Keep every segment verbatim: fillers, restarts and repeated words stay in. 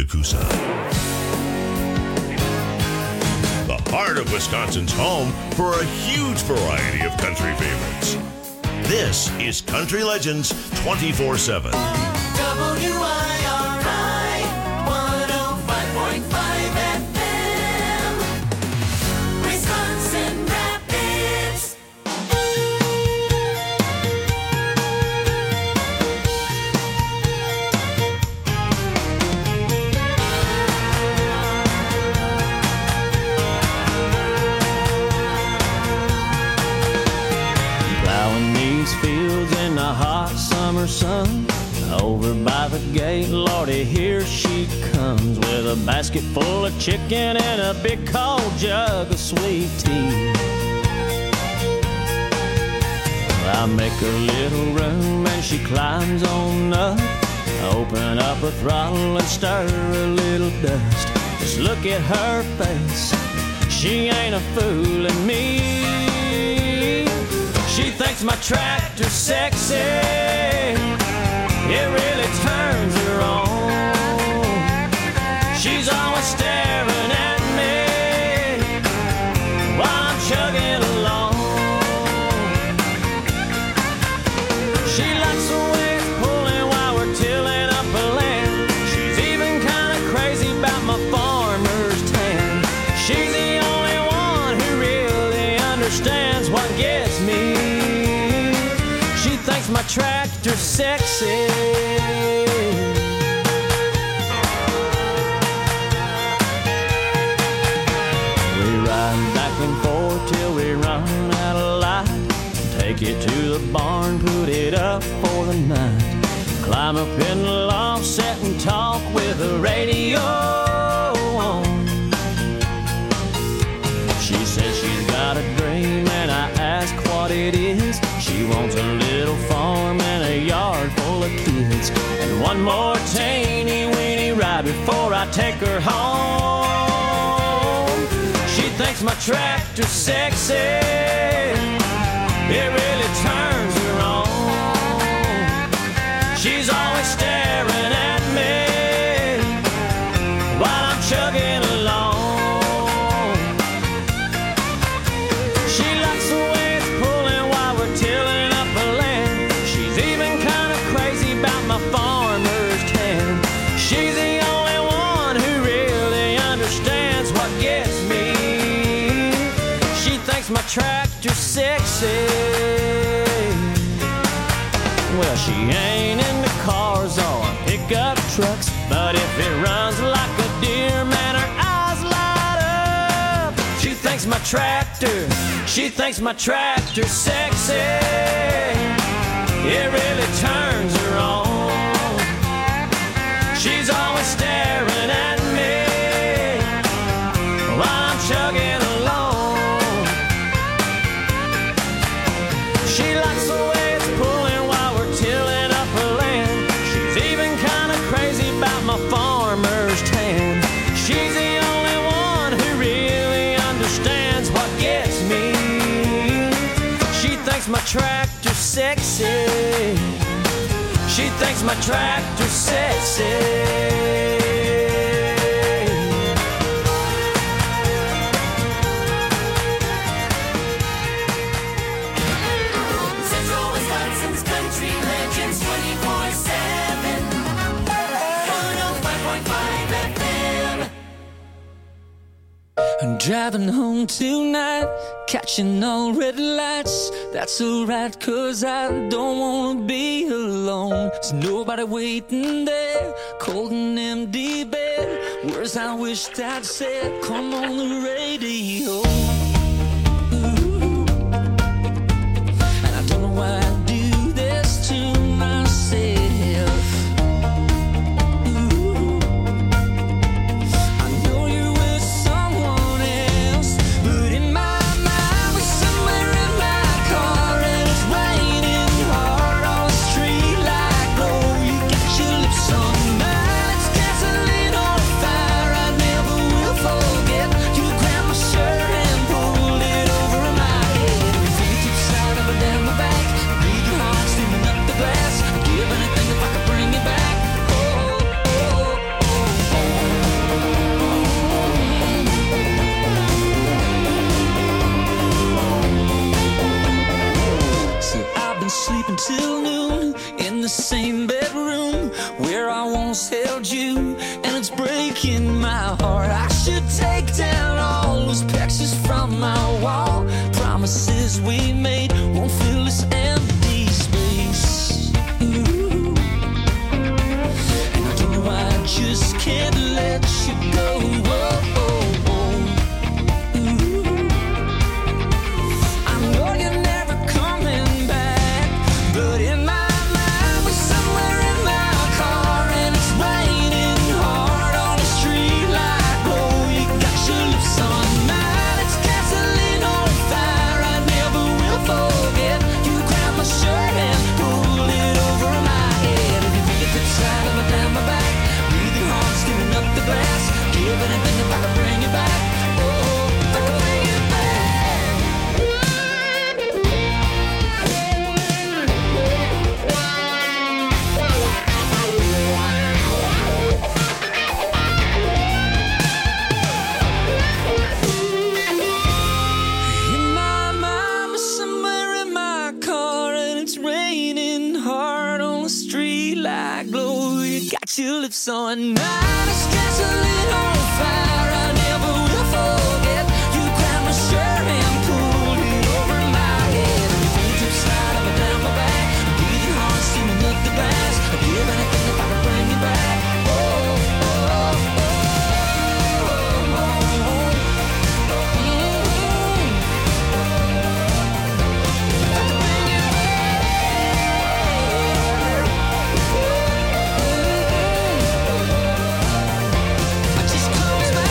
to Coosa. The heart of Wisconsin's home for a huge variety of country favorites. This is Country Legends twenty-four seven. W I R I one oh five point five F M, Wisconsin Rapids. Plowing these fields in the hot summer sun. Over by the gate, Lordy, here she comes with a basket full of chicken and a big cold jug of sweet tea. I make a little room and she climbs on up. Open up her throttle and stir a little dust. Just look at her face, she ain't a fooling me. She thinks my tractor's sexy, it really turns her on. She's always staring at me while I'm chugging along. She likes the way it's pulling while we're tilling up a land. She's even kind of crazy about my farmer's tan. She's the only one who really understands what gets me. She thinks my tractor's sexy. We ride back and forth till we run out of light. Take it to the barn, put it up for the night. Climb up in the loft, sit and talk with the radio on. She says she's got a dream and I ask what it is. She wants a little farm and a yard full of kids, and one more teeny weeny ride before I take her home. She thinks my tractor's sexy, it really turns her on. She's always staring at me while I'm chugging along. She likes the way it's pulling while we're tilling up a land. She's even kind of crazy about my farmer's tan. She's the only one who really understands what gets me. She thinks my tractor's sexy. Well, she ain't into cars or pickup trucks, but if it runs like a deer, man, her eyes light up. She thinks my tractor, she thinks my tractor's sexy, it really turns her on. She's always staring at me while I'm chugging along. She likes the way it's pulling while we're tilling up her land. She's even kind of crazy about my farmer's tan. She's the only one who really understands what gets me. She thinks my tractor's sexy. She thinks my tractor's sexy. Central Wisconsin's Country Legends twenty-four seven, one oh five point five F M. I'm driving home tonight, catching all red lights. That's alright, cause I don't wanna be alone. There's nobody waiting there, cold and empty bed. Words I wished I'd said, come on the radio. Ooh. And I don't know why I do this to myself. Ooh. I know you're with someone else, but in my mind we're somewhere in my car and it's raining hard on the street like glow. You got your lips on mine, it's gasoline on fire. I never will forget. You grab my shirt and sleeping till noon in the same bedroom where I once held you, and it's breaking my heart. I should take down all those pictures from my wall. Promises we made won't fill this empty space. Ooh. And I don't know why I just can't let you go. Whoa, whoa, whoa. Ooh. I know you're never coming back, but in my mind we're somewhere in my car, and it's raining hard on the street like glow. You got your lips on mine, it's gasoline on fire. I never will forget. You grabbed my shirt and pulled it over my head. If you feel it inside of my down my back, breathing hard, skimming up the glass, give anything if I can bring you back. Oh, if I can bring you in my mind, we're somewhere in my car, and it's raining hard on the street like glow. You got your lips on mine, it's gasoline on fire. I never will forget. You grabbed my shirt and pulled it over my head. And you pulled your side of it down my back, breathing hard, steaming up the glass. I'd give anything if I could bring you back. Oh, oh, oh, oh, oh, oh. I just close my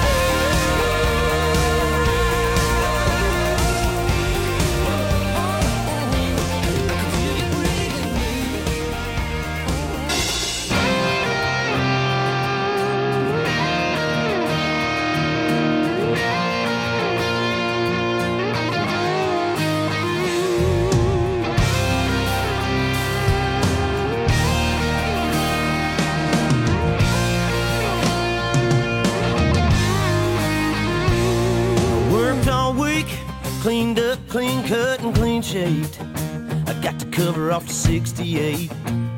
Worked all week, cleaned up, clean cut, and clean shaved. I got the cover off the sixty-eight.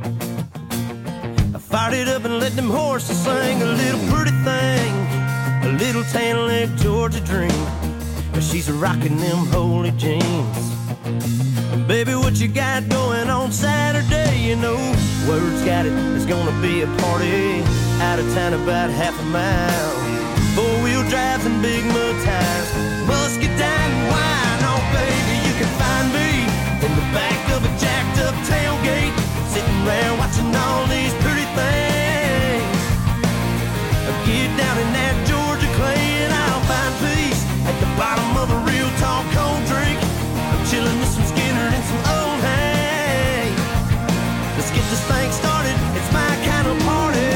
I fired it up and let them horses sing a little pretty thing, a little tan leg Georgia dream. But she's rocking them holy jeans. Baby, what you got going on Saturday? You know, word's got it, there's gonna be a party out of town about half a mile. Four-wheel drives and big mud tires, musket down and wine. Oh, baby, you can find me in the back of a jacked-up tailgate, sitting around watching all these pretty things. Get down in that Georgia clay and I'll find peace at the bottom of a real tall cold drink. I'm chilling with some Skinner and some old hay. Let's get this thing started, it's my kind of party.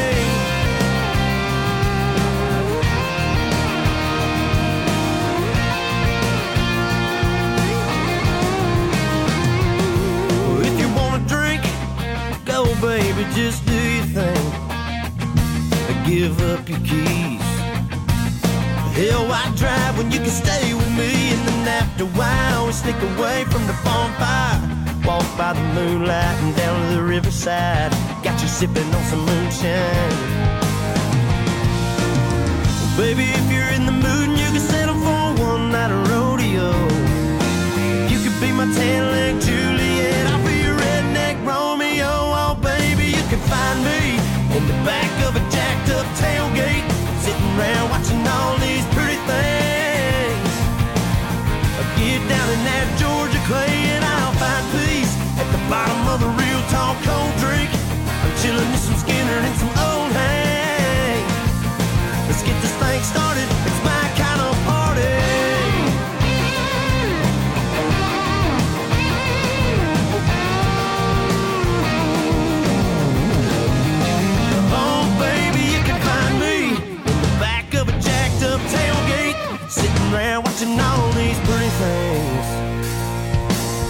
If you wanna drink, go baby, just do your thing. Give up your keys. Hell, why drive when you can stay with me? And then after a while, we sneak away from the bonfire, walk by the moonlight and down to the riverside. Got you sipping on some moonshine. Well, baby, if you're in the mood and you can settle for one night of rodeo, you could be my tan-leg Juliet, I'll be your redneck Romeo. Oh, baby, you can find me in the back of a jacked-up tailgate, sitting around watching all these pretty things. I'll get down in that Georgia clay and I'll find peace at the bottom of a real tall cold drink. I'm chilling with some Skinner and some old hay. Let's get this thing started, it's my kind of party. Oh, baby, you can find me in the back of a jacked-up tailgate, sitting around watching all these pretty things.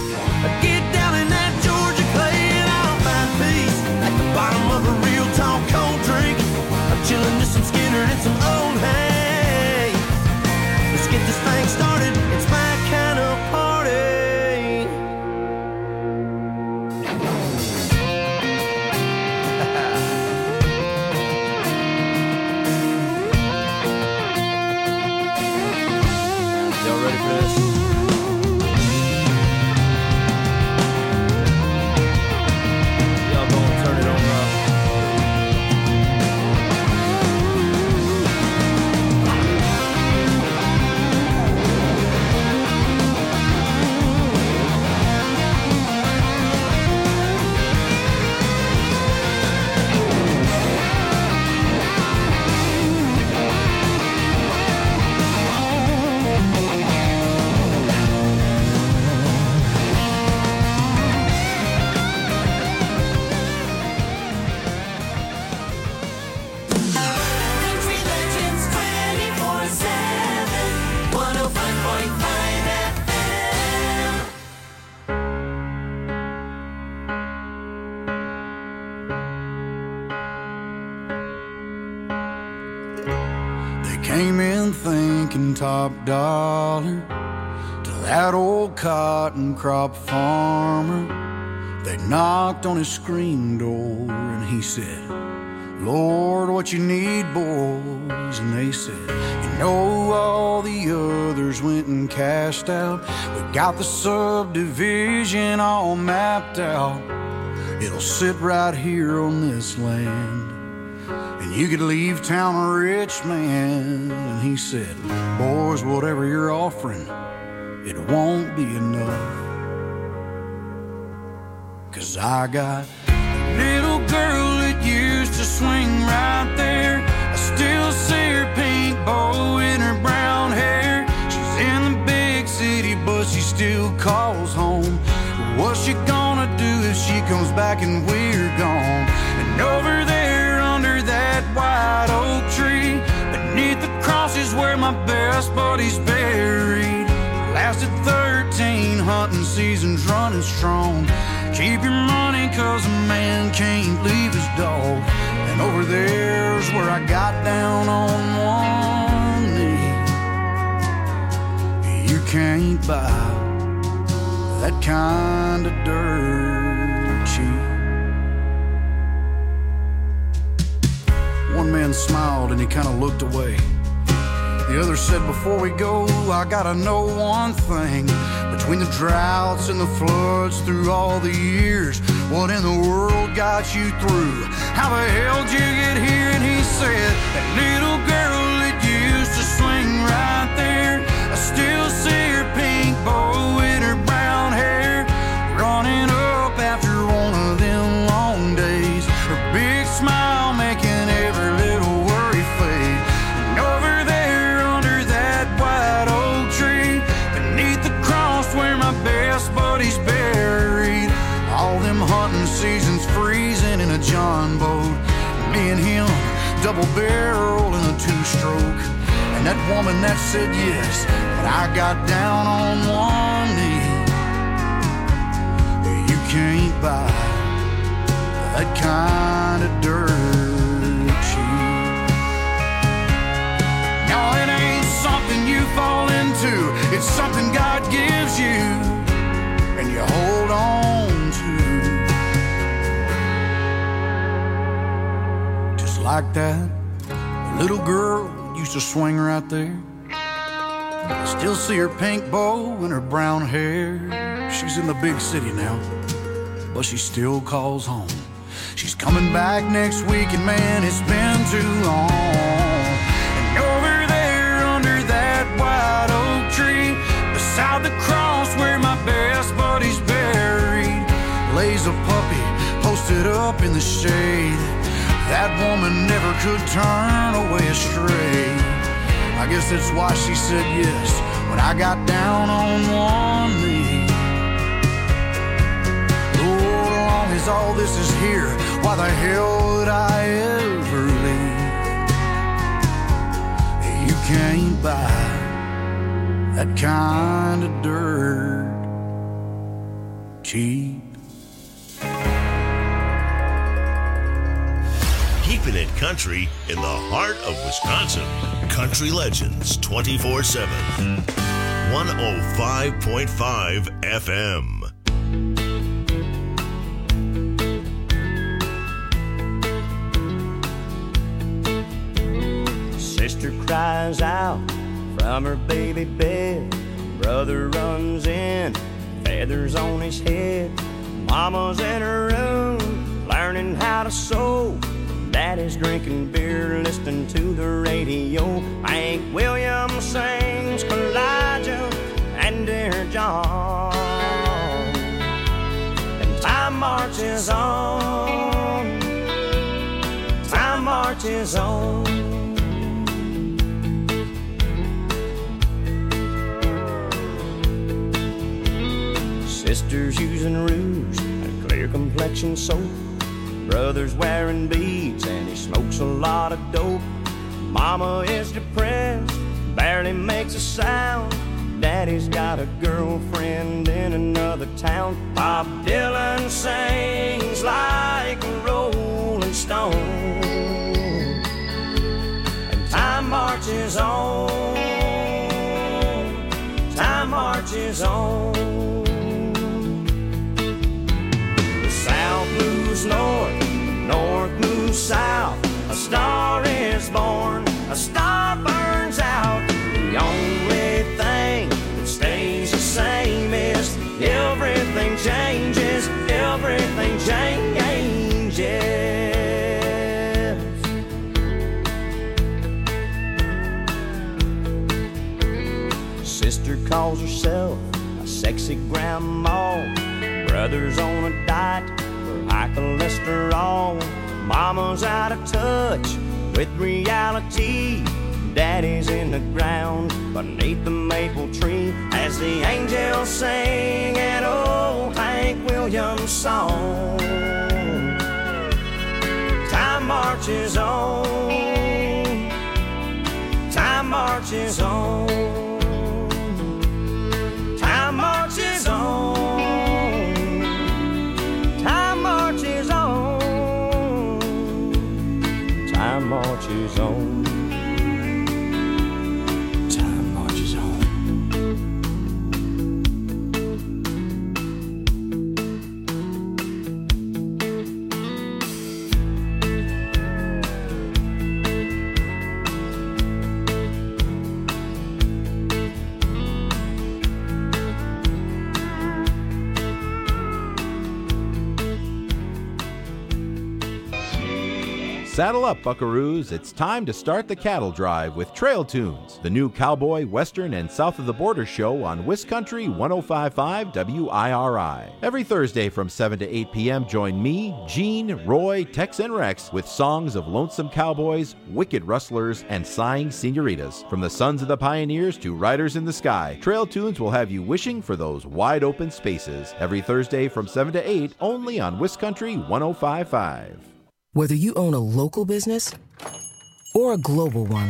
been thinking top dollar to that old cotton crop farmer. They knocked on his screen door and he said, Lord, what you need, boys? And they said, you know, all the others went and cashed out. We got the subdivision all mapped out. It'll sit right here on this land, and you could leave town a rich man. And he said, boys, whatever you're offering, it won't be enough. 'Cause I got a little girl that used to swing right there. I still see her pink bow in her brown hair. She's in the big city, but she still calls home. What's she gonna do if she comes back and we're gone? And over there under that white oak tree, beneath the cross is where my best buddy's buried. Lasted thirteen hunting seasons running strong. Keep your money 'cause a man can't leave his dog. And over there's where I got down on one knee. You can't buy that kind of dirt cheap. One man smiled and he kind of looked away. The other said, before we go, I gotta know one thing. Between the droughts and the floods through all the years, what in the world got you through? How the hell did you get here? And he said, that little girl that used to swing right there, I still see her pink bow in her brown hair, running up after one of them long days. Her big smile making every little worry fade. And over there under that white oak tree, beneath the cross where my best buddy's buried, all them hunting seasons freezing in a John boat, me and him double barrel in a two-stroke. And that woman that said yes, but I got down on one knee. You can't buy that kind of dirt cheap. No, it ain't something you fall into, it's something God gives you and you hold on to. Just like that little girl used to swing right there. I still see her pink bow and her brown hair. She's in the big city now, but she still calls home. She's coming back next week, and man, it's been too long. And over there under that white oak tree, beside the cross where my best buddy's buried, lays a puppy posted up in the shade. That woman never could turn away astray. I guess that's why she said yes when I got down on one knee. Lord, as long as all this is here, why the hell would I ever leave? You can't buy that kind of dirt cheap. Keeping it country in the heart of Wisconsin. Country Legends twenty-four seven. one oh five point five F M. Sister cries out from her baby bed. Brother runs in, feathers on his head. Mama's in her room, learning how to sew. Daddy's drinking beer, listening to the radio. Hank Williams sings Elijah and Dear John. And time marches on, time marches on. Sisters using rouge and clear complexion soap. Brother's wearing beads and he smokes a lot of dope. Mama is depressed, barely makes a sound. Daddy's got a girlfriend in another town. Bob Dylan sings like a rolling stone. And time marches on, marches on. The south moves north, north moves south. A star is born, a star burns out. The only thing that stays the same is everything changes, everything changes. Sister calls herself a sexy grandma. Brother's on a diet for high cholesterol. Mama's out of touch with reality. Daddy's in the ground beneath the maple tree as the angels sing an old Hank Williams song. Time marches on. Time marches on. Time marches on. Time marches on. Time marches on. Time marches on. Saddle up, buckaroos. It's time to start the cattle drive with Trail Tunes, the new cowboy, western, and south of the border show on WisCountry one oh five point five W I R I. Every Thursday from seven to eight p.m., join me, Gene, Roy, Tex, and Rex with songs of lonesome cowboys, wicked rustlers, and sighing senoritas. From the sons of the pioneers to riders in the sky, Trail Tunes will have you wishing for those wide open spaces. Every Thursday from seven to eight, only on WisCountry one oh five point five. Whether you own a local business or a global one,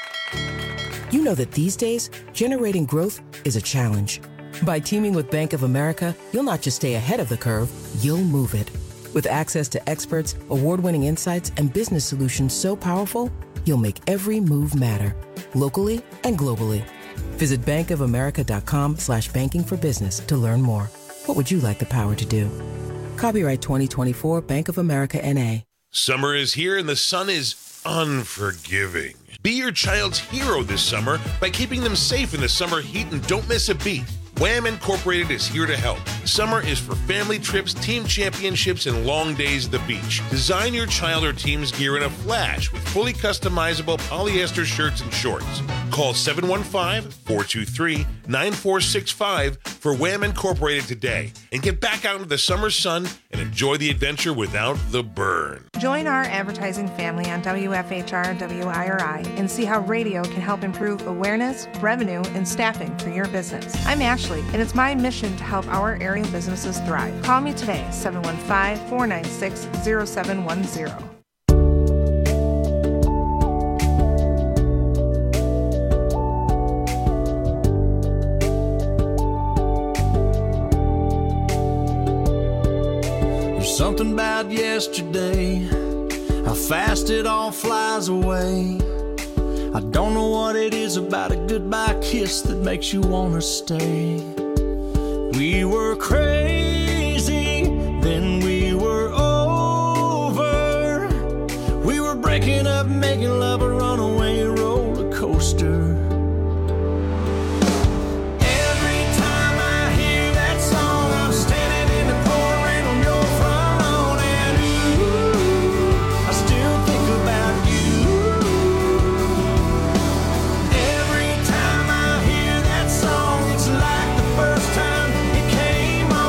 you know that these days, generating growth is a challenge. By teaming with Bank of America, you'll not just stay ahead of the curve, you'll move it. With access to experts, award-winning insights, and business solutions so powerful, you'll make every move matter, locally and globally. Visit bankofamerica.com slash banking for business to learn more. What would you like the power to do? Copyright twenty twenty-four Bank of America N A. Summer is here and the sun is unforgiving. Be your child's hero this summer by keeping them safe in the summer heat and don't miss a beat. Wham Incorporated is here to help. Summer is for family trips, team championships, and long days at the beach. Design your child or team's gear in a flash with fully customizable polyester shirts and shorts. Call seven one five, four two three, nine four six five for Wham Incorporated today and get back out into the summer sun and enjoy the adventure without the burn. Join our advertising family on W F H R W I R I and see how radio can help improve awareness, revenue, and staffing for your business. I'm Ashley, and it's my mission to help our area businesses thrive. Call me today, seven one five, four nine six, zero seven one zero. There's something about yesterday, how fast it all flies away. I don't know what it is about a goodbye kiss that makes you wanna stay. We were crazy, then we were over. We were breaking up, making love a runaway roller coaster. Every time I hear that song, it's like the first time it came on.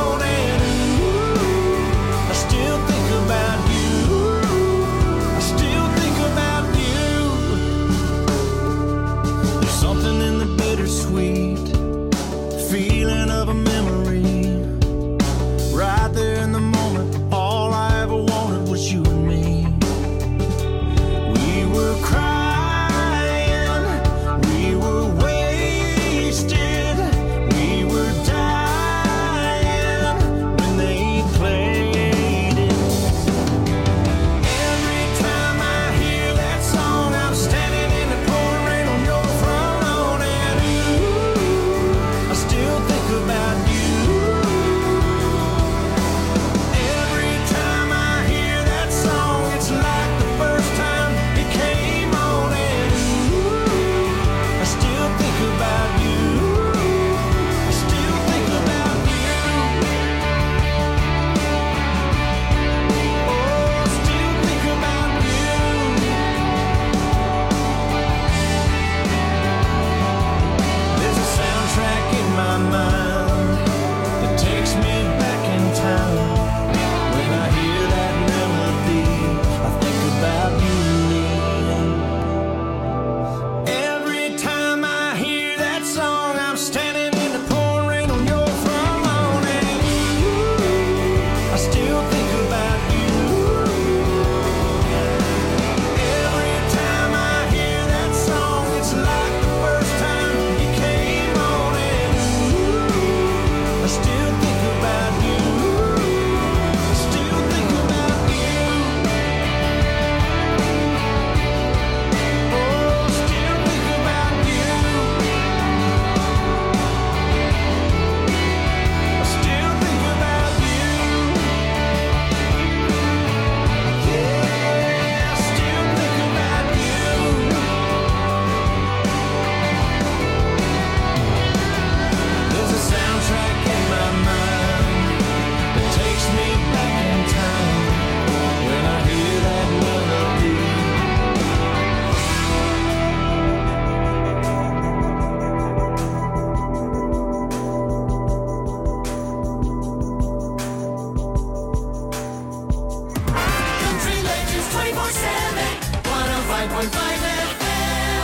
point five F M.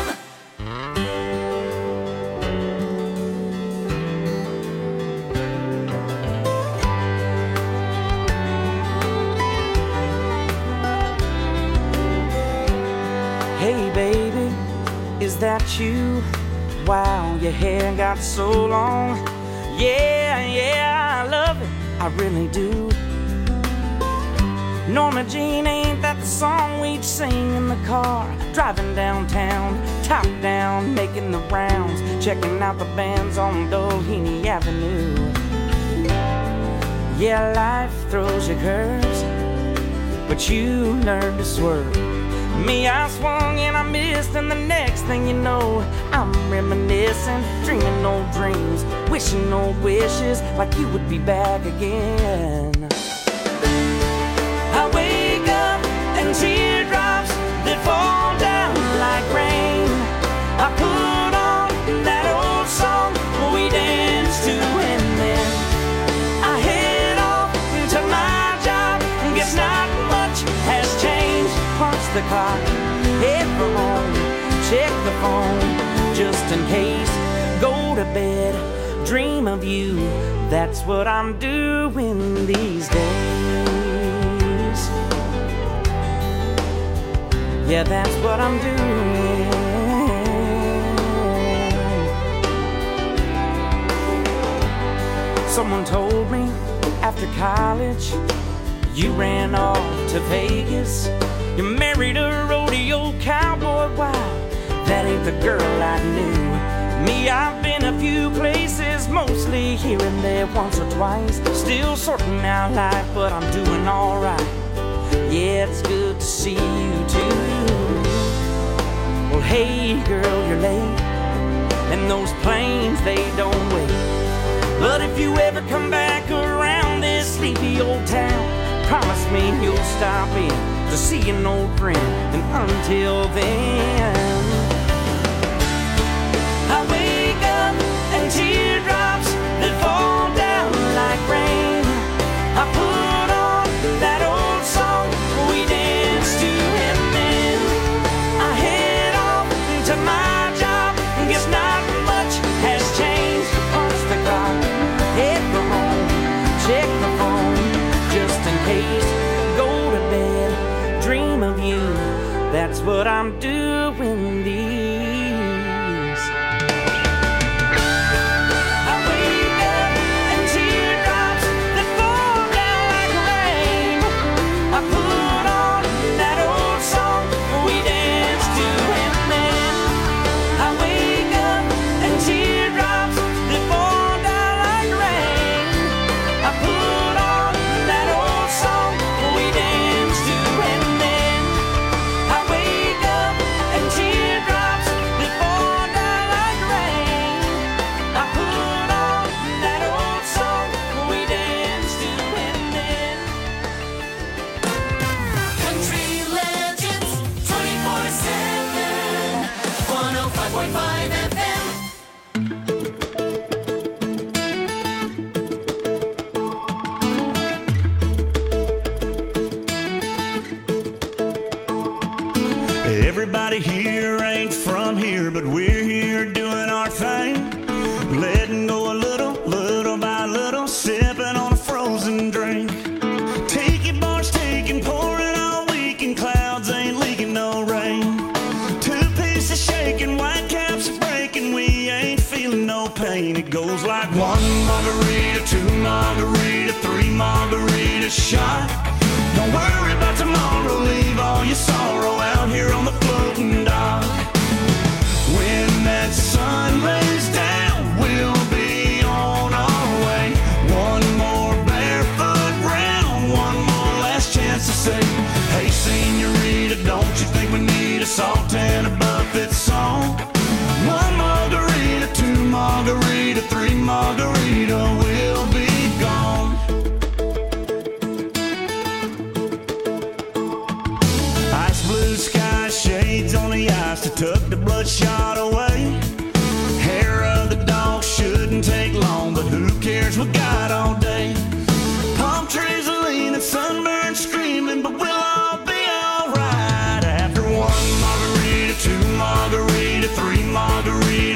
Hey baby, is that you? Wow, your hair got so long. Yeah, yeah, I love it, I really do. Norma Jean, ain't that the song we'd sing in the car? Driving downtown, top down, making the rounds, checking out the bands on Doheny Avenue. Yeah, life throws you curves, but you learn to swerve. Me, I swung and I missed, and the next thing you know, I'm reminiscing, dreaming old dreams, wishing old wishes, like you would be back again. I wake up and teardrops that fall down like rain. I put on that old song we danced to, and then I head off to my job. Guess not much has changed. Punch the clock, head for home, check the phone, just in case. Go to bed, dream of you. That's what I'm doing these days. Yeah, that's what I'm doing. Someone told me after college you ran off to Vegas. You married a rodeo cowboy. Wow, that ain't the girl I knew. Me, I've been a few places, mostly here and there, once or twice. Still sorting out life, but I'm doing alright. Yeah, it's good to see you too. Well, hey girl, you're late, and those planes, they don't wait. But if you ever come back around this sleepy old town, promise me you'll stop in to see an old friend, and until then, I wake up and teardrops that fall down like rain. I put on that old song we danced to, and then I head off to my job. Guess not much has changed. Punch the clock, head for home, check the phone, just in case. Go to bed, dream of you. That's what I'm doing these. I wake up and teardrops that fall down like rain. I put on that old song we danced to, and then I wake up and teardrops that fall down like rain. I put on that old song we danced to, and then I wake up and teardrops that fall down like rain. I put on that old song we danced to, and then Country Legends twenty-four seven, one oh five point five F M. Everybody here ain't from here, but we're here doing our thing. Letting go a little, little by little, sipping on a frozen drink. Tiki bars taking, pouring all weekend, clouds ain't leaking no rain. Two pieces shaking, white caps are breaking, we ain't feeling no pain. It goes like one margarita, two margarita, three margarita shot. Don't worry about tomorrow, leave all your sorrow out here on the floating dock. When that sun lays down, we'll be on our way. One more barefoot round, one more last chance to say, hey senorita, don't you think we need a salt and a buffet song? One margarita, two margarita, three margarita, we'll be gone. Ice blue sky, shades on the ice to tuck the bloodshot away. Hair of the dog shouldn't take long, but who cares, we got all day. Palm trees are leaning, sunburned screaming, but we'll all be alright. After one margarita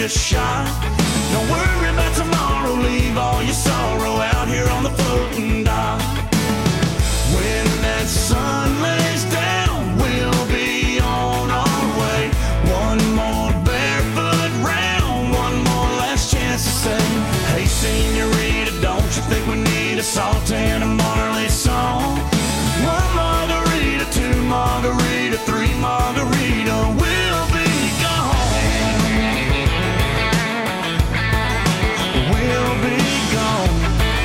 a shot. Don't worry about tomorrow, leave all your sorrow out here on the floating dock. When that sun lays down, we'll be on our way. One more barefoot round, one more last chance to say, hey senorita, don't you think we need a salt and a Marley song? One margarita, two margarita, three margarita, we'll be gone. We'll be gone.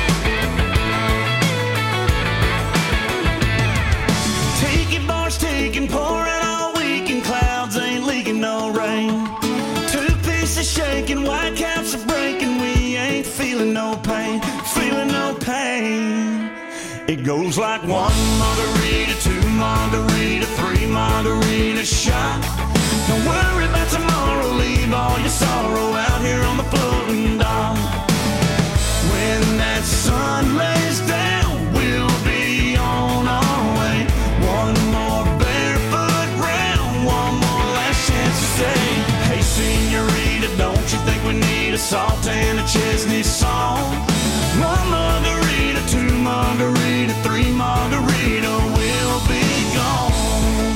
Taking bars, taking, pouring all weekend, clouds ain't leaking no rain. Two pieces shaking, white caps are breaking, we ain't feeling no pain, feeling no pain. It goes like one margarita, two margarita, three margarita shot. Don't worry about tomorrow, leave all your sorrow out here on the floating dock. When that sun lays down, we'll be on our way. One more barefoot round, one more last chance to say, hey senorita, don't you think we need a salt and a Chesney song? One margarita, two margarita, three margarita, we'll be gone.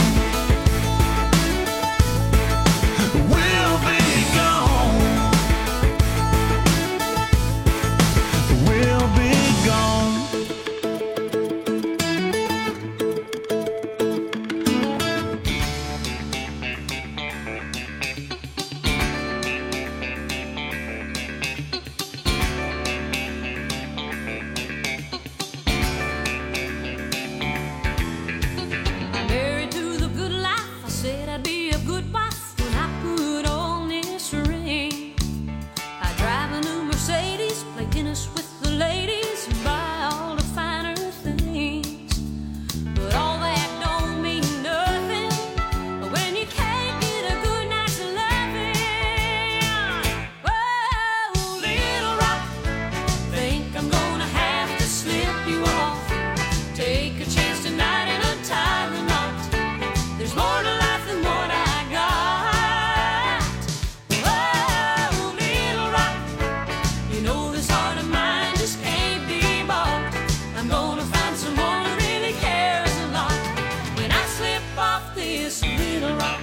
We'll be gone. We'll be gone. Married to the good life, I said I'd be a good wife when I put on this ring. I drive a new Mercedes, play tennis with the ladies, and buy all the finer things. But all that don't mean nothing when you can't get a good night's loving. Whoa, little rock, think I'm gonna have to slip you off. Take a chance tonight and untie the knot. There's more to life than what I got. Whoa, little rock, you know this heart of mine just can't be bought. I'm gonna find someone who really cares a lot when I slip off this little rock.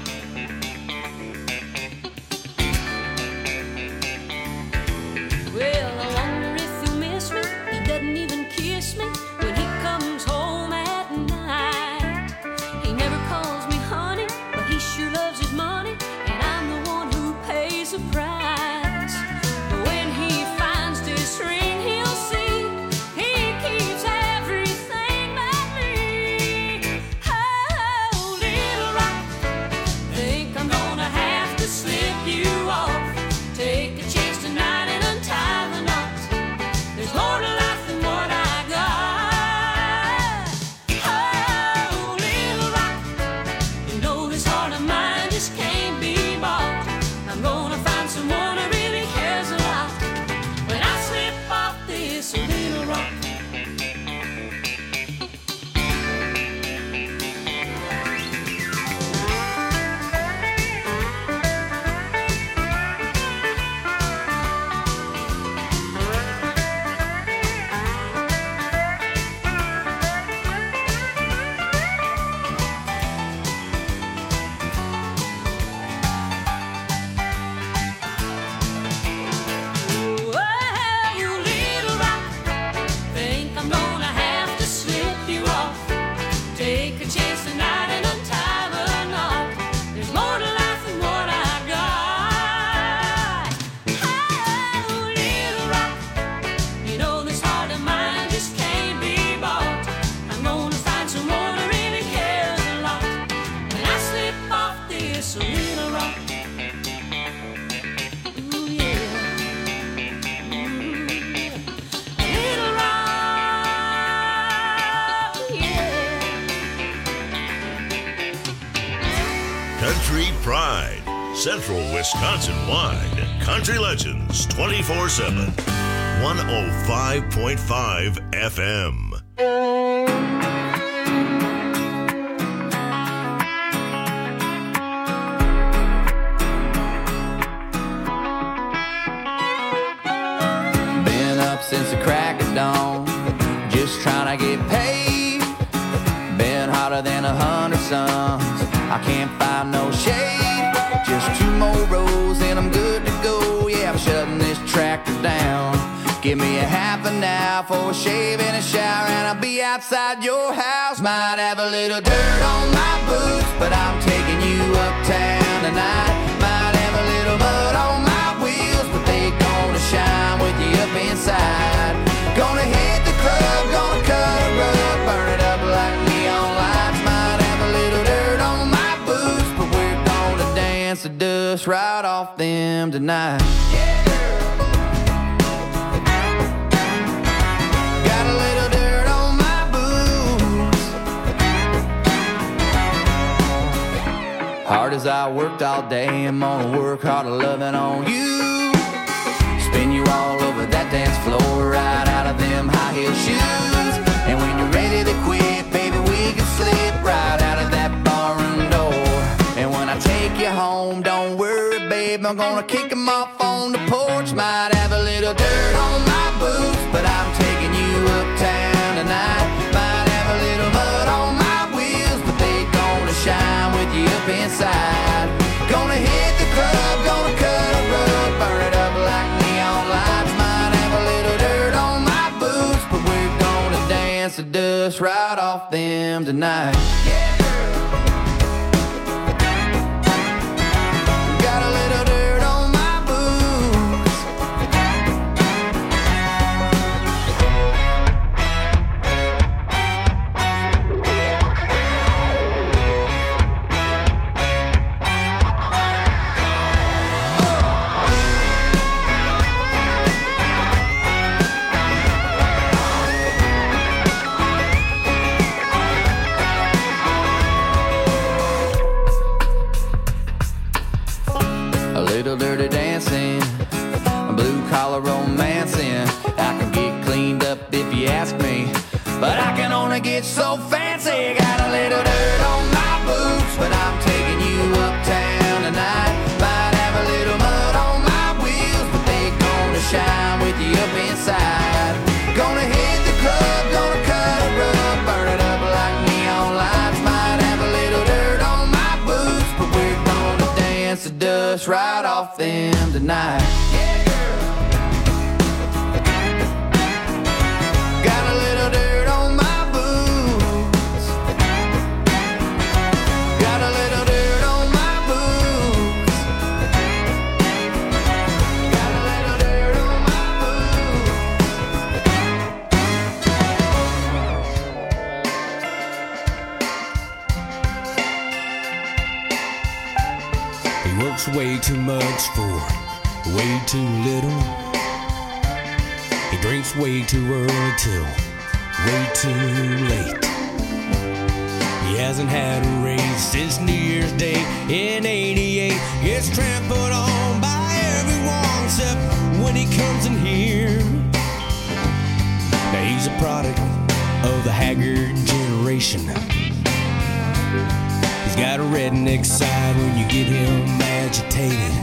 Well, I wonder if you'll miss me. He doesn't even kiss me when he comes home at night. He never calls me honey, but he sure loves his money, and I'm the one who pays the price. But when he finds this ring, he'll see he keeps everything but me. Oh, little rock, think I'm gonna have to slip you off. Take a chance tonight and untie the knot. There's more to life than what I got. Oh, little rock, you know this heart of mine just can't be bought. I'm gonna find someone who really cares a lot when I slip off this little rock. Whoa, little rock, think I'm gonna have to slip you off. Take a chance tonight and untie the knot. There's more to life than what I got. Oh, little rock, you know this heart of mine just can't be bought. I'm gonna find someone who really cares a lot when I slip off this little rock. Ooh, yeah. Little rock, yeah. Country Pride, Central Wisconsin wide. Country Legends twenty-four seven. one oh five point five F M. since the crack of dawn. Just trying to get paid. Been hotter than a hundred suns. I can't find no shade. Just two more rows and I'm good to go. Yeah, I'm shutting this tractor down. Give me a half an hour for a shave and a shower, and I'll be outside your house. Might have a little dirt on my boots, but I'm taking you uptown tonight. Might have a little mud on my wheels, but they gonna shine with you up inside. Gonna hit the club, gonna cut a rug, burn it up like neon lights. Might have a little dirt on my boots, but we're gonna dance the dust right off them tonight. Yeah. Hard as I worked all day, I'm gonna work harder loving on you. Spin you all over that dance floor, right out of them high heel shoes. And when you're ready to quit, baby, we can slip right out of that barroom door. And when I take you home, don't worry, babe, I'm gonna kick them off on the porch. Might have a little dirt on my boots, but I'm taking you uptown tonight. Might have a little mud on my wheels, but they gonna shine with you up inside. Gonna hit the club, gonna cut a rug, burn it up like neon lights. Might have a little dirt on my boots, but we're gonna dance the dust right off them tonight. Yeah. Got a little dirt on my boots. Little dirty dancing, blue collar romancing. I can get cleaned up if you ask me, but I can only get so fancy. Got a little dirt on my boots, but I'm taking you uptown tonight. Might have a little mud on my wheels, but they gonna shine with you up inside. Gonna hit the club, gonna cut a rug, burn it up like neon lights. Might have a little dirt on my boots, but we're gonna dance the dust right off them tonight. Yeah, girl. Got a little dirt on my boots. Got a little dirt on my boots. Got a little dirt on my He works way too much for way too little. He drinks way too early till way too late. He hasn't had a raise since New Year's Day in eighty-eight. Gets trampled on by everyone except when he comes in here. Now he's a product of the haggard generation. He's got a redneck side when you get him agitated.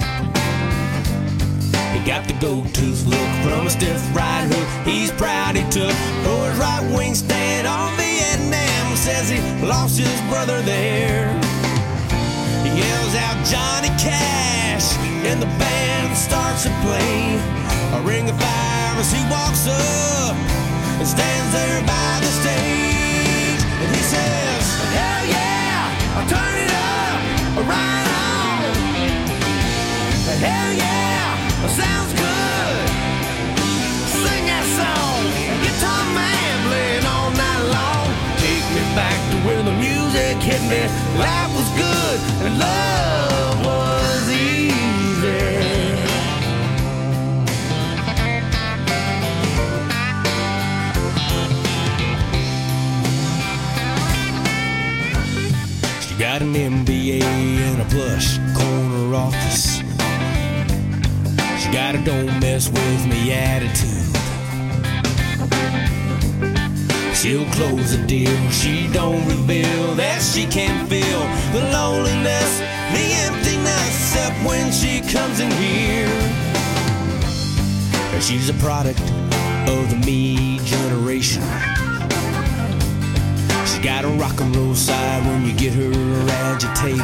He got the gold-tooth look from a stiff right hook he's proud he took for his right wing stand on Vietnam. Says he lost his brother there. He yells out Johnny Cash and the band starts to play a ring of fire as he walks up and stands there by the stage. And he says, hell yeah, I'll turn it up, right on. Hell yeah, sounds good. Sing that song, guitar man playing all night long. Take me back to where the music hit me. Life was good and love was easy. She got an M B A and a plush corner office. She got a don't mess with me attitude. She'll close a deal, she don't reveal that she can feel the loneliness, the emptiness, except when she comes in here. She's a product of the me generation. She's got a rock and roll side when you get her agitated.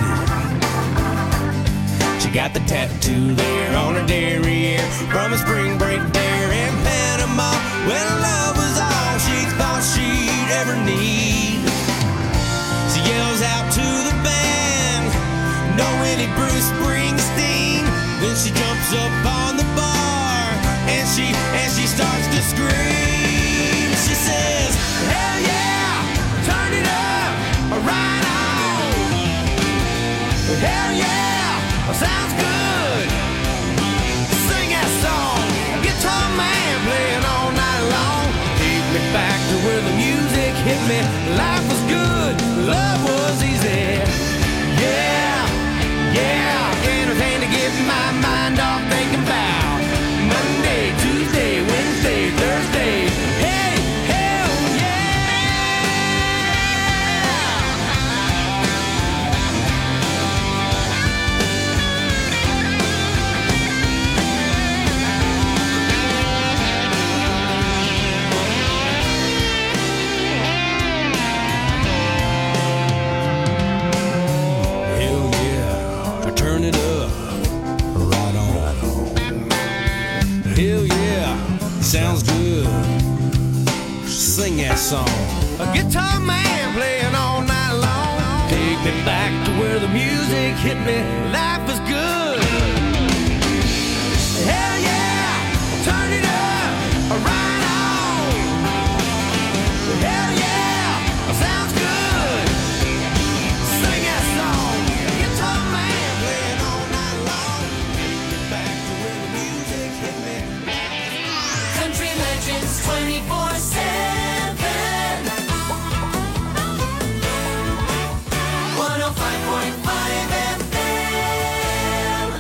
She got the tattoo there on her derriere from a spring break there in Panama when love was all she thought she'd ever need. She yells out to the band, "No Willie Bruce Springsteen." Then she jumps up on the bar and she and she starts to scream. She says, "Hell yeah, turn it up, right on. Hell yeah, sounds good. Sing that song, guitar man playing all night long. Take me back to where the music hit me. Life was good, love was easy. Yeah, yeah, anything to get my mind off thinking about Monday, Tuesday, Wednesday, Thursday. Hey, hell Hell yeah, turn it up, right on. Hell yeah, sounds good. Sing that song. A guitar man playing all night long. Take me back to where the music hit me. Life is good. Hell yeah, turn it up, right on. Hell yeah, sounds good. Sing that song. Guitar man playing all night long. Take me back to where the music hit me. Country Legends twenty-four seven. one oh five point five F M.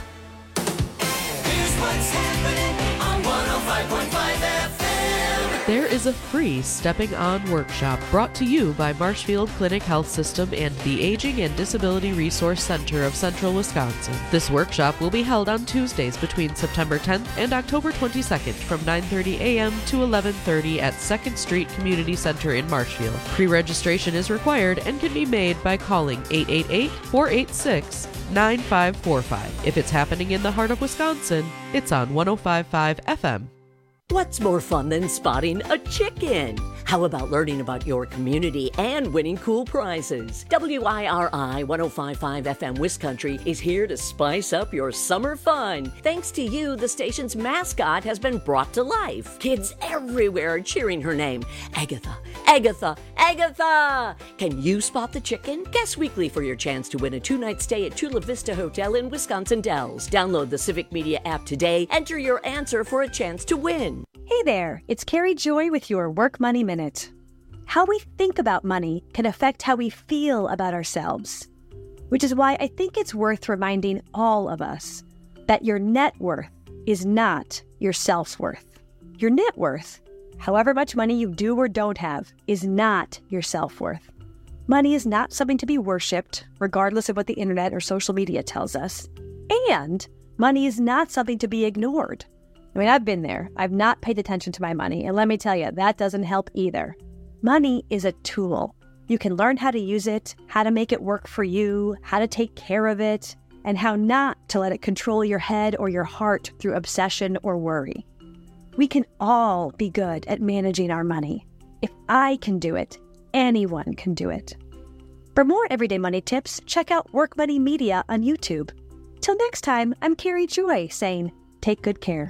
Here's what's happening on one oh five point five F M. There is a free Stepping On workshop brought to you by Marshfield Clinic Health System and the Aging and Disability Resource Center of Central Wisconsin. This workshop will be held on Tuesdays between September tenth and October twenty-second from nine thirty a.m. to eleven thirty at second Street Community Center in Marshfield. Pre-registration is required and can be made by calling eight eight eight, four eight six, nine five four five. If it's happening in the heart of Wisconsin, it's on one oh five point five F M. What's more fun than spotting a chicken? How about learning about your community and winning cool prizes? W I R I one oh five point five F M Wiscountry is here to spice up your summer fun. Thanks to you, the station's mascot has been brought to life. Kids everywhere are cheering her name. Agatha, Agatha, Agatha! Can you spot the chicken? Guess weekly for your chance to win a two-night stay at Chula Vista Hotel in Wisconsin Dells. Download the Civic Media app today. Enter your answer for a chance to win. Hey there, it's Carrie Joy with your Work Money Minute. How we think about money can affect how we feel about ourselves, which is why I think it's worth reminding all of us that your net worth is not your self-worth. Your net worth, however much money you do or don't have, is not your self-worth. Money is not something to be worshipped, regardless of what the internet or social media tells us. And money is not something to be ignored. I mean, I've been there. I've not paid attention to my money. And let me tell you, that doesn't help either. Money is a tool. You can learn how to use it, how to make it work for you, how to take care of it, and how not to let it control your head or your heart through obsession or worry. We can all be good at managing our money. If I can do it, anyone can do it. For more everyday money tips, check out Work Money Media on YouTube. Till next time, I'm Carrie Joy saying, take good care.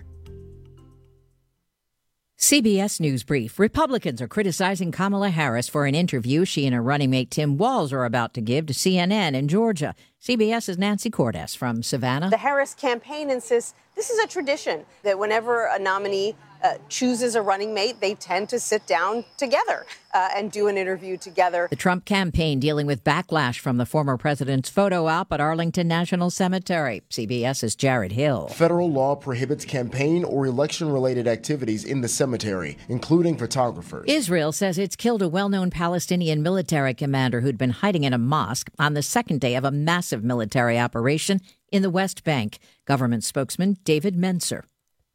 C B S News Brief. Republicans are criticizing Kamala Harris for an interview she and her running mate Tim Walz are about to give to C N N in Georgia. CBS's Nancy Cordes from Savannah. The Harris campaign insists this is a tradition, that whenever a nominee uh, chooses a running mate, they tend to sit down together uh, and do an interview together. The Trump campaign dealing with backlash from the former president's photo op at Arlington National Cemetery. CBS's Jared Hill. Federal law prohibits campaign or election-related activities in the cemetery, including photographers. Israel says it's killed a well-known Palestinian military commander who'd been hiding in a mosque on the second day of a massive military operation in the West Bank. Government spokesman David Menser.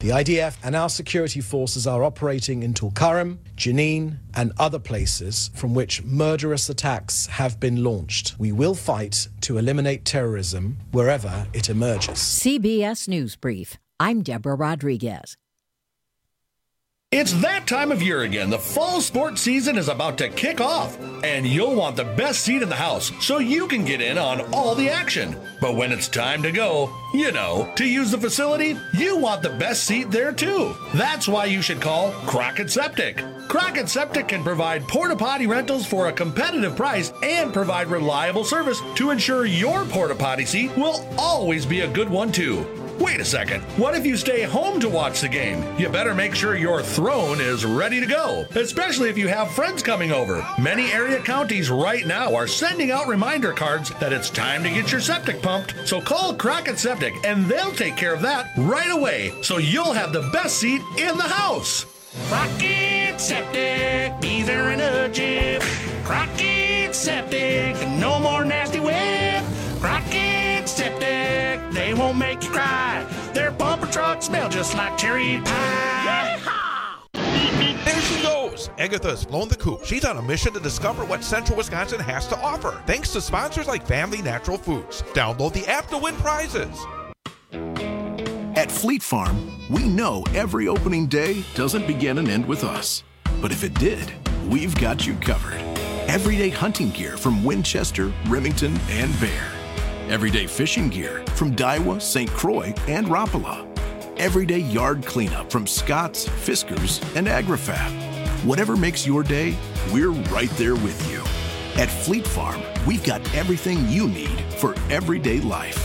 The I D F and our security forces are operating in Tulkarem, Jenin, and other places from which murderous attacks have been launched. We will fight to eliminate terrorism wherever it emerges. C B S News Brief. I'm Deborah Rodriguez. It's that time of year again. The fall sports season is about to kick off, and you'll want the best seat in the house so you can get in on all the action. But when it's time to go, you know, to use the facility, you want the best seat there too. That's why you should call Crockett Septic. Crockett Septic can provide porta potty rentals for a competitive price and provide reliable service to ensure your porta potty seat will always be a good one too. Wait a second, what if you stay home to watch the game? You better make sure your throne is ready to go, especially if you have friends coming over. Many area counties right now are sending out reminder cards that it's time to get your septic pumped, so call Crockett Septic and they'll take care of that right away, so you'll have the best seat in the house. Crockett Septic, bees are in a jib. Crockett Septic, no more nasty whip. Crockett Septic, they won't make you cry. Their bumper trucks smell just like cherry pie. There she goes. Agatha's blown the coop. She's on a mission to discover what Central Wisconsin has to offer, thanks to sponsors like Family Natural Foods. Download the app to win prizes. At Fleet Farm, we know every opening day doesn't begin and end with us. But if it did, we've got you covered. Everyday hunting gear from Winchester, Remington, and Bear. Everyday fishing gear from Daiwa, Saint Croix, and Rapala. Everyday yard cleanup from Scott's, Fiskars, and AgriFab. Whatever makes your day, we're right there with you. At Fleet Farm, we've got everything you need for everyday life.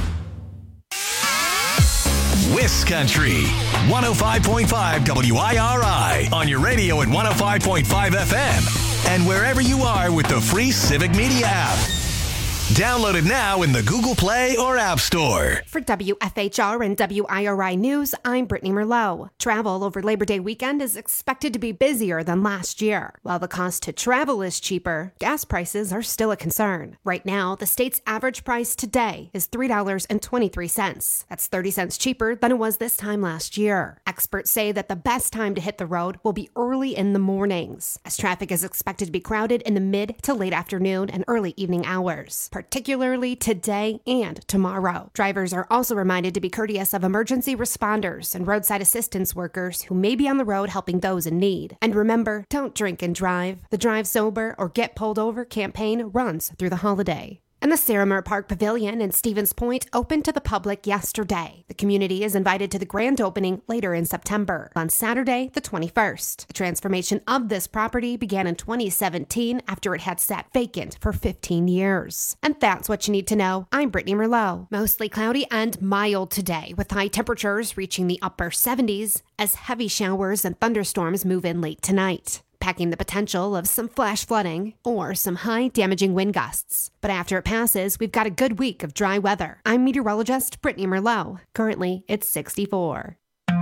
Wiscountry, one oh five point five W I R I, on your radio at one oh five point five F M, and wherever you are with the free Civic Media app. Download it now in the Google Play or App Store. For W F H R and W I R I News, I'm Brittany Merlot. Travel over Labor Day weekend is expected to be busier than last year. While the cost to travel is cheaper, gas prices are still a concern. Right now, the state's average price today is three dollars and twenty-three cents. That's thirty cents cheaper than it was this time last year. Experts say that the best time to hit the road will be early in the mornings, as traffic is expected to be crowded in the mid to late afternoon and early evening hours, particularly today and tomorrow. Drivers are also reminded to be courteous of emergency responders and roadside assistance workers who may be on the road helping those in need. And remember, don't drink and drive. The Drive Sober or Get Pulled Over campaign runs through the holiday. And the Saramer Park Pavilion in Stevens Point opened to the public yesterday. The community is invited to the grand opening later in September, on Saturday, the twenty-first. The transformation of this property began in twenty seventeen after it had sat vacant for fifteen years. And that's what you need to know. I'm Brittany Merlot. Mostly cloudy and mild today, with high temperatures reaching the upper seventies as heavy showers and thunderstorms move in late tonight, packing the potential of some flash flooding or some high damaging wind gusts. But after it passes, we've got a good week of dry weather. I'm meteorologist Brittany Merlot. Currently, it's sixty-four.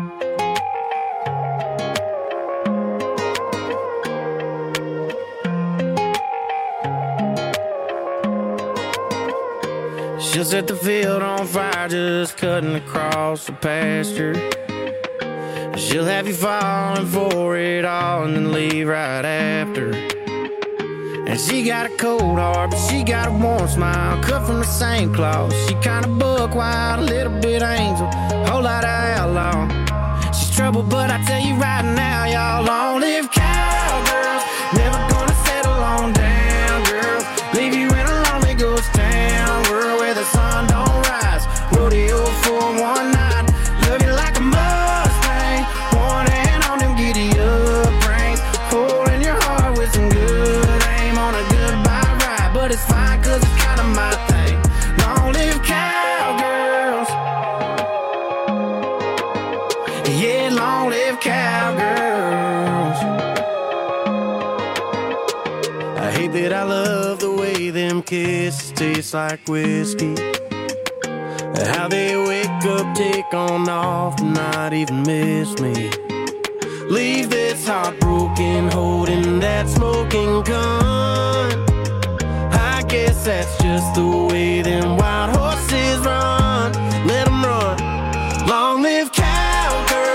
She'll set the field on fire just cutting across the pasture. She'll have you falling for it all and then leave right after. And she got a cold heart, but she got a warm smile, cut from the same cloth. She kinda buck wild, a little bit angel, whole lot of outlaw. She's trouble, but I tell you right now, y'all, long-lived cowgirls, never gonna settle on down, girls. Leave you in a lonely ghost town, world where the sun don't rise. Rodeo for one night, love you like a Mustang, one hand on them giddy up reins, holding your heart with some good aim on a goodbye ride. But it's fine, cause it's kinda my thing. Long live cowgirls. Yeah, long live cowgirls. I hate that I love the way them kisses taste like whiskey. How they wake up, take on off, not even miss me. Leave this heart broken, holding that smoking gun. I guess that's just the way them wild horses run. Let them run. Long live cowgirls.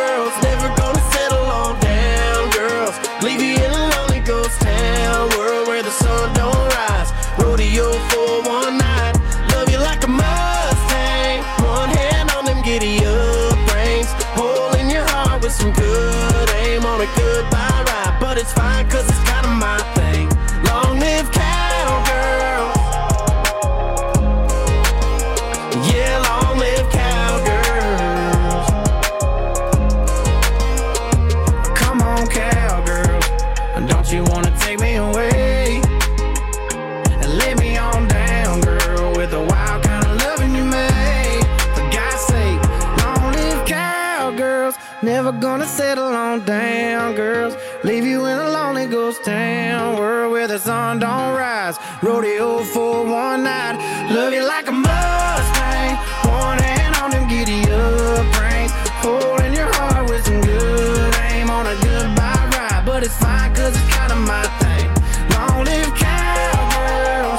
Don't you wanna take me away and lay me on down, girl, with the wild kind of loving you made? For God's sake, long live cowgirls. Never gonna settle on down, girls. Leave you in a lonely ghost town, world where the sun don't rise. Rodeo for one night. Love you like a Mustang, one hand on them giddy up reins, holding your heart with some good aim on a goodbye ride. But it's fine, cause it's kinda my thing. Long live cowgirls.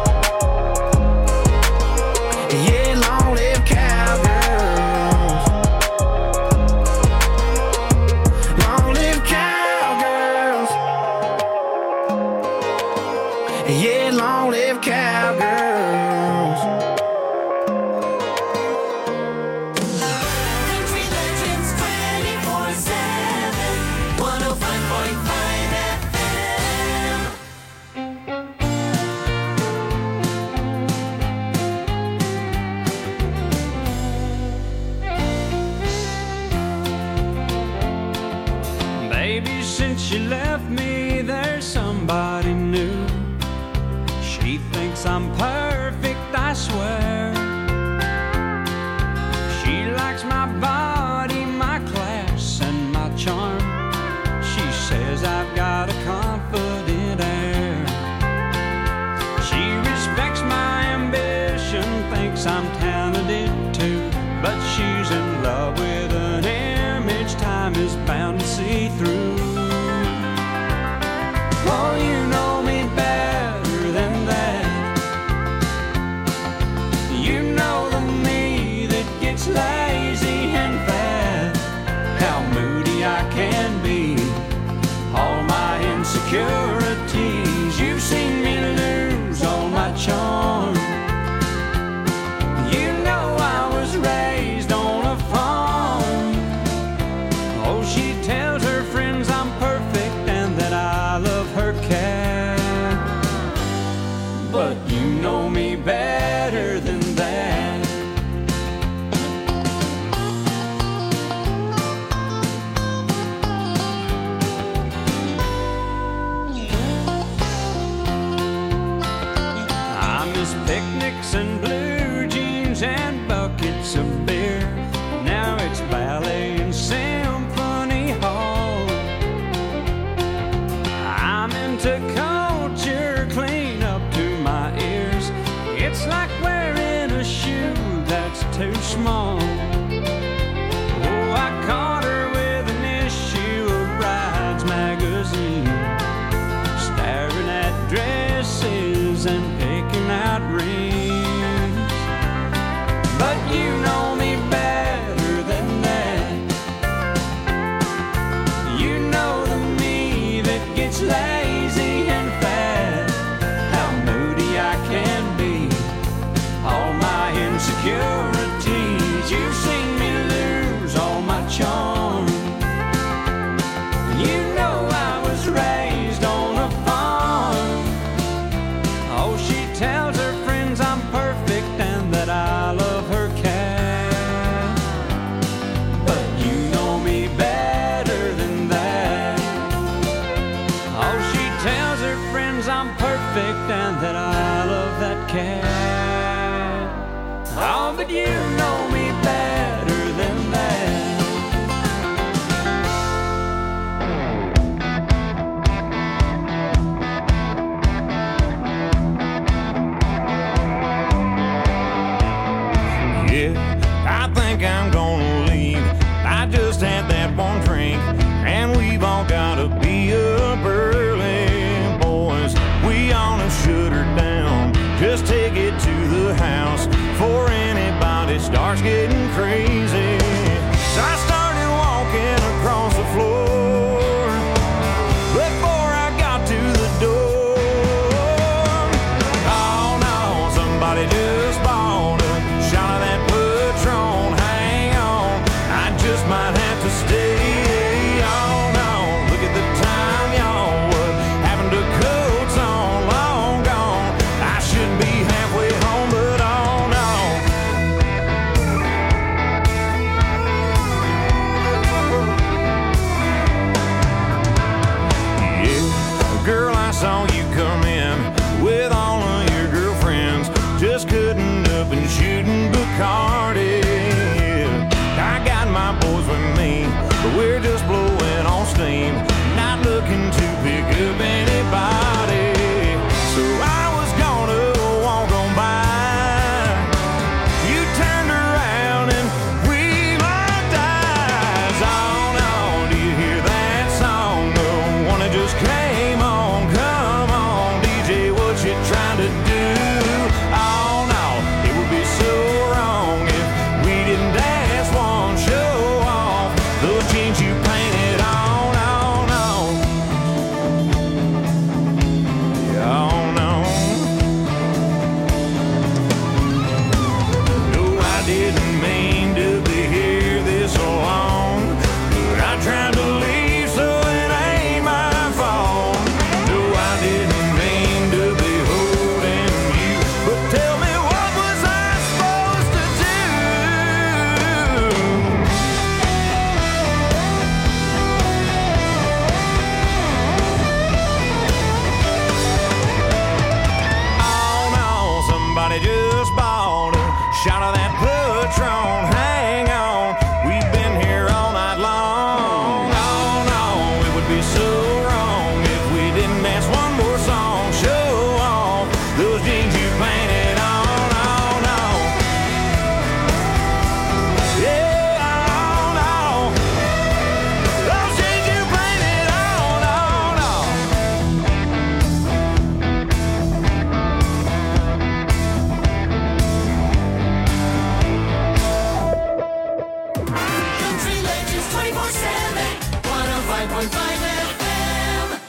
Yeah, long live cowgirls. Long live cowgirls. Yeah, long live cowgirls. Country Legends twenty-four seven, one oh five point five F M. Baby, since you left me, there's somebody new. She thinks I'm perfect, I swear. She likes my body, my class, and my charm. She says I've got a confident air. She respects my ambition, thinks I'm talented too. But she's in love with an image time is bound to see through. Oh, you know me better than that. You know the me that gets lazy and fat. How moody I can be, all my insecurities. You've seen me lose all my charm. You know I was raised on a farm. Oh, she tells her friends I'm perfect and that I love her cat. But you know me better than that. I miss picnics and blue jeans and buckets of beer. Now it's ballet and symphony hall. I'm into culture clean up to my ears. It's like wearing a shoe that's too small. Oh, I caught her with an issue of Brides magazine, staring at dresses and picking out rings. But you know me better than that. You know the me that gets lazy and fat. How moody I can be, all my insecurities. You've seen me lose all my charm. You know I was raised on a farm. Oh, she tells her friends I'm perfect and that I love her cat. But you know me better than that. Oh, she tells her friends I'm perfect and that I love that cat. Oh, but you know me better than that. Yeah, I think I'm gonna leave. I just had that one drink, and we've all gotta be up early, boys. We ought to shut her down. Just take it to the house before anybody starts getting saw you come in with all of your girlfriends, just cutting up and shooting Bacardi. I got my boys with me, but we're just blowing on steam, not looking to pick up anybody. So I was gonna walk on by. You turned around and we locked eyes. On, on, do you hear that song? The one that just came on. Come on, D J, what you trying to do? Oh no, it would be so wrong if we didn't dance one, show off those jeans you painted on, on, on. Yeah, on, on. No, I didn't mean to be here this long, but I tried to leave, so it ain't my fault. No, I didn't mean to be holding you, but tell me, what was I supposed to do? Oh no, somebody just bought a shot of that Patron. Hang on, we've been here all night long. Oh no, it would be so wrong if we didn't dance one more song. Show off those jeans you painted on, on, on. Yeah, on, on. Those jeans you painted on, on, on. Country Legends twenty-four seven, one oh five point five F M.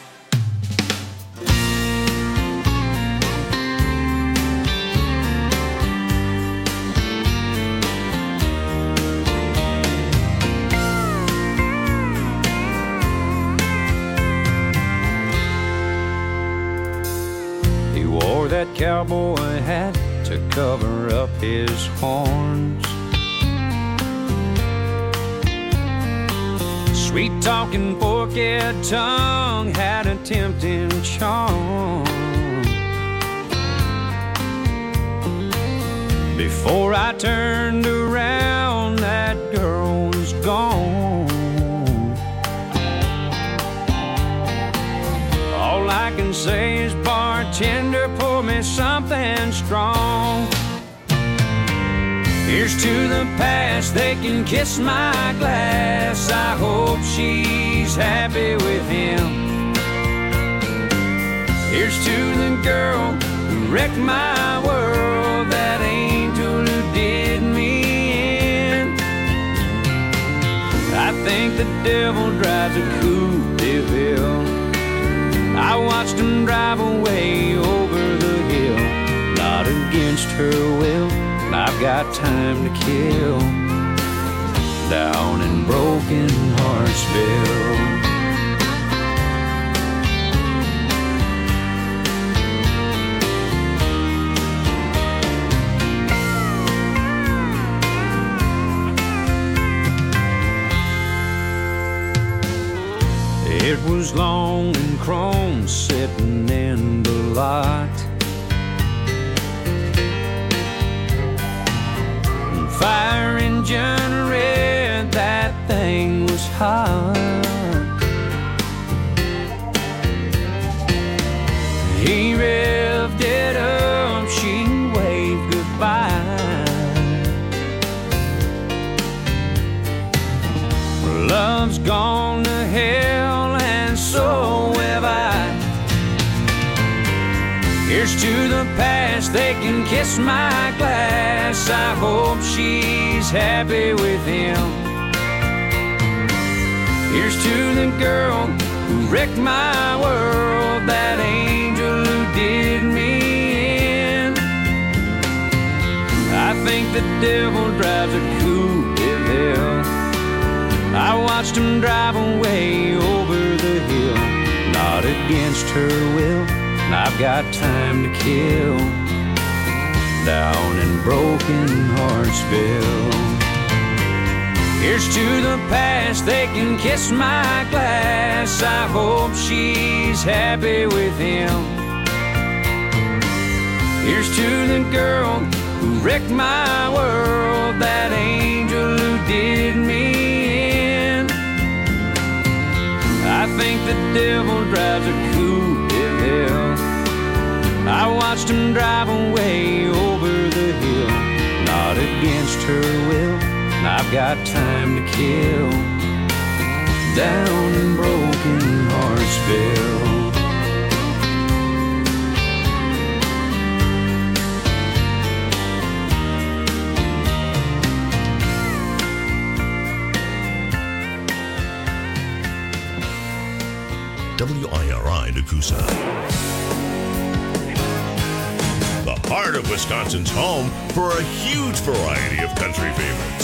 He wore that cowboy hat to cover up his horns. Sweet talking forked tongue had a tempting charm. Before I turned around, that girl was gone. All I can say is, bartender, pour me something strong. Here's to the past, they can kiss my glass. I hope she's happy with him. Here's to the girl who wrecked my world, that angel who did me in. I think the devil drives a coupe de ville. I watched him drive away over the hill, not against her will. I've got time to kill down in Broken Heartsville. It was long and chrome sitting in the lot. Fire engine red, that thing was hot. He revved it up, she waved goodbye. Love's gone to hell and so have I. Here's to the past, they can kiss my glass. I hope she's happy with him. Here's to the girl who wrecked my world, that angel who did me in. I think the devil drives a coupe de ville. I watched him drive away over the hill, not against her will. I've got time to kill down in Broken Heartsville. Here's to the past, they can kiss my glass. I hope she's happy with him. Here's to the girl who wrecked my world, that angel who did me in. I think the devil drives a cool hell. I watched him drive away over the hill, not against her will. I've got time to kill down in Broken Heartsville. W I R I Nakusa. The heart of Wisconsin's home for a huge variety of country favorites.